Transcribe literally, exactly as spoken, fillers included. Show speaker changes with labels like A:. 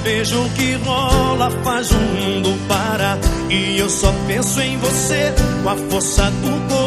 A: vejo o que rola, faz o mundo parar. E eu só penso em você, com a força do coração.